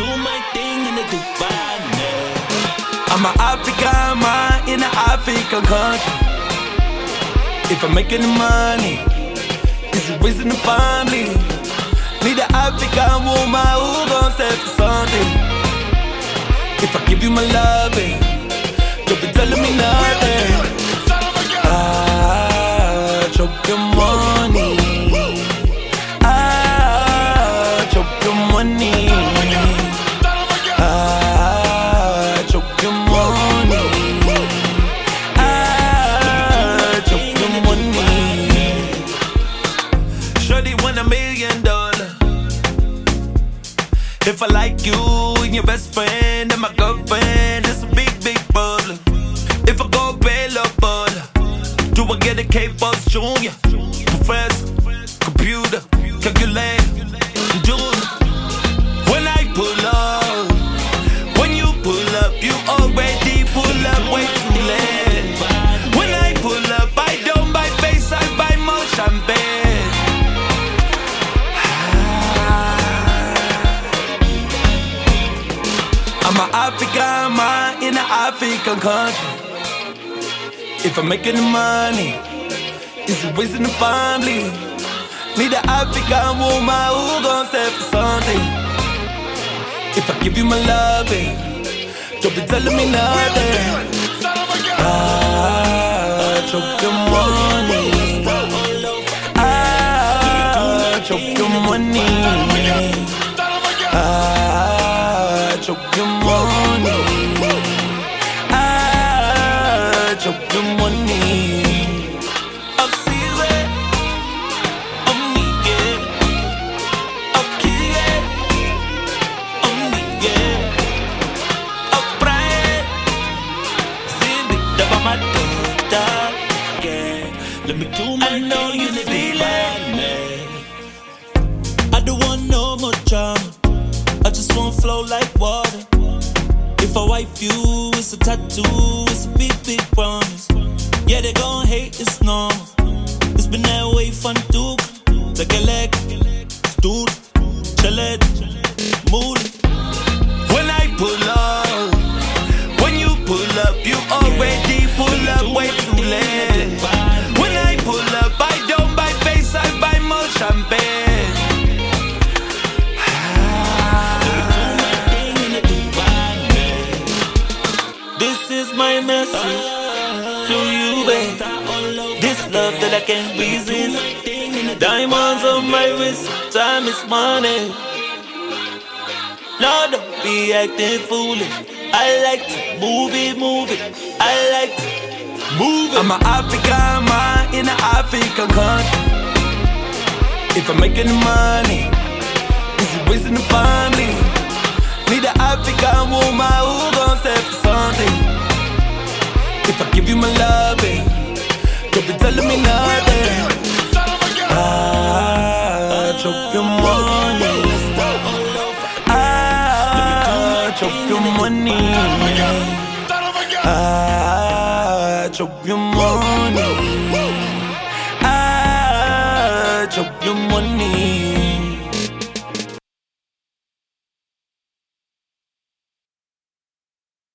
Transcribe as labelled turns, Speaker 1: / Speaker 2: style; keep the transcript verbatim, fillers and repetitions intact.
Speaker 1: my thing in the Dubai.
Speaker 2: I'm an African man in an African country. If I'm making the money, is you raising the family? Need an African woman who gon' set for something. If I give you my loving, don't be telling me nothing. Ah, choke your money. Ah, choke your money. Ah, choke your money. Ah, choke your money. Shorty want a million dollars. If I like you and your best friend and my girlfriend, it's a big, big problem. If I go pay love butter, do I get a K-pop junior? Professor, computer, calculator, Junior. When I pull up, when you pull up, you already pull up way too late. When I pull up, I don't buy face, I buy more champagne. I'm an African man in an African country. If I'm making the money, is you raising the family? Need an African woman who gon' set for something. If I give you my loving, don't be telling me nothing. Ah, choke your money. Ah, choke your money. Ah, choke your money. Ah, choke your money. I'm serious. I'm nigga. I'm kid. I'm nigga. I'm bright. Cindy, up on my dog. Let me do my I know you feel it. I don't want no more drama. I just wanna flow like water. If I wipe you, it's a tattoo, it's a big, big promise. Yeah, they gon' hate, it's normal. It's been that way fun too. Take a leg, stood, chill it, move it. When I pull up, when you pull up, you already pull up way too late. When I pull up, I don't buy face, I buy more champagne. This is my message to you, babe. This love that I can't resist. Diamonds on my wrist, time is money. No, don't be acting foolish. I like to move it, move it. I like to move it. I'm an African man in an African country. If I'm making the money, is you raising the family? Need an African woman who gon' set for something. If I give you my loving, don't be telling me nothing. Ah, choke your money. Ah, choke your money. Ah, choke your money.